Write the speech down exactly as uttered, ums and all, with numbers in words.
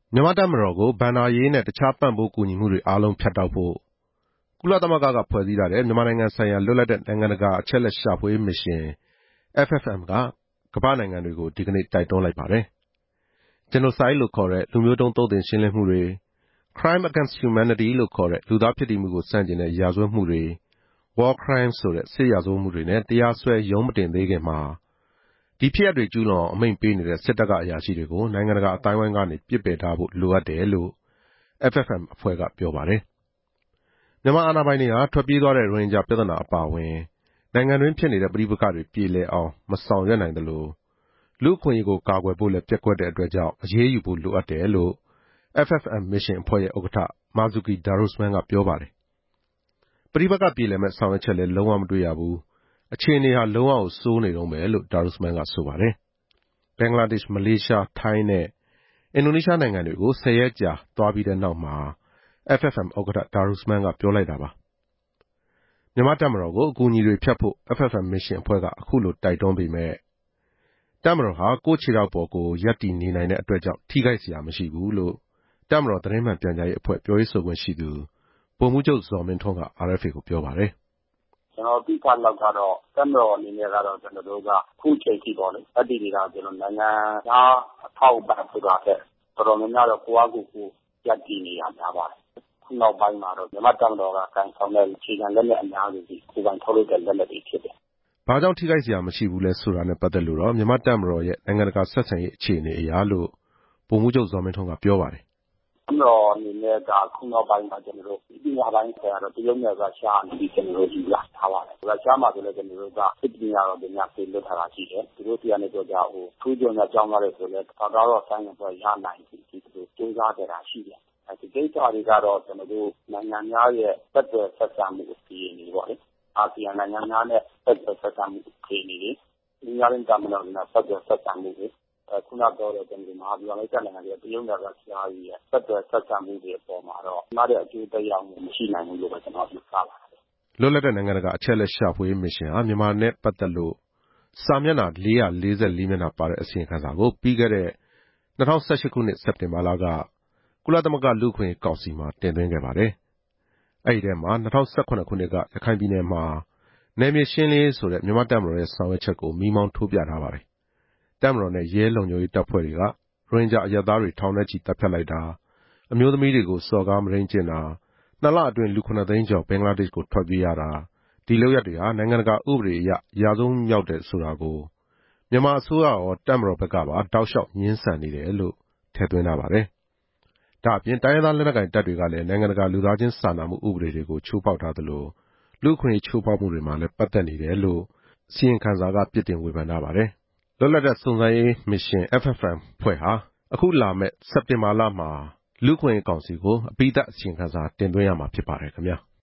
မြန်မာတပ်မတော်ကိုဘဏ္ဍာရေးနဲ့တခြားပံ့ပိုးကူညီမှုတွေအားလုံးဖြတ်တောက်ဖို့ကုလသမဂ္ဂကဖွဲ့စည်းထားတဲ့မြန်မာနိုင်ငံဆိုင်ရာလွတ်လပ်တဲ့နိုင်ငံတကာအချက်အလက်ရှာဖွေရေးမစ်ရှင် အက်ဖ် အက်ဖ် အမ် ကကမ္ဘာ့နိုင်ငံတွေကိုဒီကနေ့တိုက်တွန်းလိုက်ပါတယ်။ Genocide လို့ခေါ်တဲ့လူမျိုးတုံးသုတ်သင်ရှင်းလင်းမှုတွေ Crime against humanity လို့ခေါ်တဲ့လူသားဖြစ်တည်မှုကိုဆန့်ကျင်တဲ့ရာဇဝတ်မှုတွေ War crimes ဆိုတဲ့စစ်ရာဇဝတ်မှုတွေနဲ့တရားစွဲရုံးမတင်သေးခင်မှာဒီဖြစ်ရပ်တွေကျူးလွန်အောင်အမိန့်ပေးနေတဲ့စစ်တပ်ကအရာရှိတွေကိုနိုင်ငံတကာအသိုင်းအဝိုင်းကနေပြစ်ပယ်ထားဖို့လိုအပ်တယ်လို့ အက်ဖ် အက်ဖ် အမ် အဖွဲ့ကပြောပါတယ်။မြန်မာအာဏာပိုင်တွေဟာထွက်ပြေးသွားတဲ့ရိုဟင်ဂျာပြဿနာအပါအဝင်နိုင်ငံတွင်းဖြစ်နေတဲ့ပဋိပက္ခတွေပြေလည်အောင်မဆောင်ရွက်နိုင်သလိုလူ့အခွင့်အရေးကိုကာကွယ်ဖို့လည်းပျက်ကွက်တဲ့အတွက်ကြောင့်အရေးယူဖို့လိုအပ်တယ်လို့ အက်ဖ် အက်ဖ် အမ် မစ်ရှင်အဖွဲ့ရဲ့ဥက္ကဋ္ဌ Marzuki Darusman ကပြောပါတယ်။ပဋိပက္ခပြေလည်မဲ့ဆောင်ရွက်ချက်လည်းလုံးဝမတွေ့ရဘူး။အခြေအနေဟာလုံးဝကိုဆိုးနေတုန်းပဲလို့ Darusman ကဆိုပါတယ်။ဘင်္ဂလားဒေ့ရှ်မလေးရှားထိုင်းနဲ့အင်ဒိုနီးရှားနိုင်ငံတွေကိုဆယ်ရက်ကြာသွားပြီးတဲ့နောက်မှာ အက်ဖ် အက်ဖ် အမ် ဥက္ကဋ္ဌ Darusman ကပြောလိုက်တာပါ။မြန်မာတပ်မတော်ကိုအကူအညီတွေဖြတ်ဖို့ အက်ဖ် အက်ဖ် အမ် မစ်ရှင်အဖွဲ့ကအခုလိုတိုက်တွန်းပေမဲ့တပ်မတော်ဟာကိုယ့်ခြေထောက်ပေါ်ကိုရပ်တည်နေနိုင်တဲ့အတွက်ကြောင့်ထိခိုက်စရာမရှိဘူးလို့တပ်မတော်သတင်းမှန်ပြန်ကြားရေးအဖွဲ့ပြောရေးဆိုခွင့်ရှိသူဗိုလ်မှူးချုပ်ဇော်မင်းထွန်းက အာအက်ဖ် အေ ကိုပြောပါတယ်။ကျွန်တော်သိထားလောက်ကတော့တပ်မတော်အနေနဲ့ကတော့ကျွန်တော်တို့ကခုချိန်ထိပေါ့လေအတ္တိတွေကကျွန်တော်နိုင်ငံသားအထောက်အပံ့ဆိုတာတဲ့တော်တော်များများတော့ကိုယ့်အကူကိုရပ်တည်နေရများပါတယ်။ခုနောက်ပိုင်းမှာတော့မြန်မာတပ်မတော်ကကန်ဆောင်တဲ့ခြေခံလက်နက်အများစုကြီးကိုယ်ပိုင်ထုတ်လုပ်တဲ့လက်နက်တွေဖြစ်တယ်။ဘာကြောင့်ထိခိုက်စရာမရှိဘူးလဲဆိုတာနဲ့ပတ်သက်လို့တော့မြန်မာတပ်မတော်ရဲ့နိုင်ငံတကာဆက်ဆံရေးအခြေအနေအရလို့ဗိုလ်မှူးချုပ်ဇော်မင်းထွန်းကပြောပါတယ်။တပ်မတော်အနေနဲ့ကခုနောက်ပိုင်းမှာကျွန်တော်တို့ဒီညပိုင်းဆရာတော့တရုတ်နဲ့ရုရှားအနေနဲ့ကျွန်တော်တို့ယူလာထားပါတယ်။ရုရှားမှာဆိုလည်းကျွန်တော်တို့ကစစ်ပညာတော်ပညာပေးလွတ်ထားတာရှိတယ်။သူတို့တရားနဲ့ပြောကြဟိုထူးချွန်တဲ့ကြောင်းသားတွေဆိုလည်းသာသာတော့ဆိုင်တော့ရနိုင်ပြီဒီလိုစူးစမ်းကြတာရှိတယ်။အဲဒီကိစ္စတွေကတော့ကျွန်တော်တို့နိုင်ငံများရဲ့သက်သွယ်ဆက်ဆံမှုအခြေအနေပေါ့လေ။အာဆီယံနိုင်ငံများနဲ့သက်သွယ်ဆက်ဆံမှုအခြေအနေတွေဒီများရင်တမန်တော်နဲ့သက်သွယ်ဆက်ဆံမှုတွေခုနပြောတဲ့ကျွန်တော်မဟာဗျူဟာမိတ်နိုင်ငံတွေတရုတ်နဲ့ရုရှားရဲ့သက်သွယ်ဆက်ဆံမှုတွေအပေါ်မှာတော့ဒီမှာတဲ့အကျိုးတရားမှုမရှိနိုင်ဘူးလို့ပဲကျွန်တော်ယူဆပါတယ်။လွတ်လပ်တဲ့နိုင်ငံတကာအချက်လက်ရှာဖွေရေးမစ်ရှင်ဟာမြန်မာနဲ့ပတ်သက်လို့စာမျက်နှာလေးရာလေးဆယ်လေးမျက်နှာပါတဲ့အစီရင်ခံစာကိုပြီးခဲ့တဲ့၂၀၁၈ခုနှစ်စက်တင်ဘာလကကုလသမဂ္ဂလူ့အခွင့်အရေးကောင်စီမှာတင်သွင်းခဲ့ပါတယ်။အဲဒီထဲမှာ၂၀၁၇ခုနှစ်ကရခိုင်ပြည်နယ်မှာနယ်မြေရှင်းလင်းရေးဆိုတဲ့မြန်မာတပ်မတော်ရဲ့ဆောင်ရွက်ချက်ကိုမီးမောင်းထိုးပြထားပါတယ်။တပ်မတော်နဲ့ရဲလုံခြုံရေးတပ်ဖွဲ့တွေကရိုဟင်ဂျာအရပ်သားတွေထောင်နဲ့ချီတပ်ဖြတ်လိုက်တာအမျိုးသမီးတွေကိုစော်ကားမုဒိန်းကျင့်တာနှစ်လအတွင်းလူခုနှစ်သိန်းကျော်ဘင်္ဂလားဒေ့ရှ်ကိုထွက်ပြေးရတာဒီလုပ်ရပ်တွေဟာနိုင်ငံတကာဥပဒေအရရာဇဝတ်မှုမြောက်တယ်ဆိုတာကိုမြန်မာအစိုးရရောတပ်မတော်ဘက်ကပါတောက်လျှောက်ငြင်းဆန်နေတယ်လို့ထည့်သွင်းထားပါတယ်။ဒါ့အပြင်တိုင်းရင်းသားလက်နက်ကိုင်တပ်တွေကလည်းနိုင်ငံတကာလူသားချင်းစာနာမှုဥပဒေတွေကိုချိုးဖောက်ထားသလိုလူ့အခွင့်အရေးချိုးဖောက်မှုတွေမှာလည်းပတ်သက်နေတယ်လို့အစီရင်ခံစာကပြစ်တင်ဝေဖန်ထားပါတယ်။လွတ်လပ်တဲ့စုံစမ်းရေးမစ်ရှင် အက်ဖ် အက်ဖ် အမ် အဖွဲ့ဟာအခုလာမယ့်စက်တင်ဘာလမှာလူ့အခွင့်အရေးကောင်စီကိုအပြီးသတ်အစီရင်ခံစာတင်သွင်းရမှာဖြစ်ပါတယ်ခင်ဗျာ။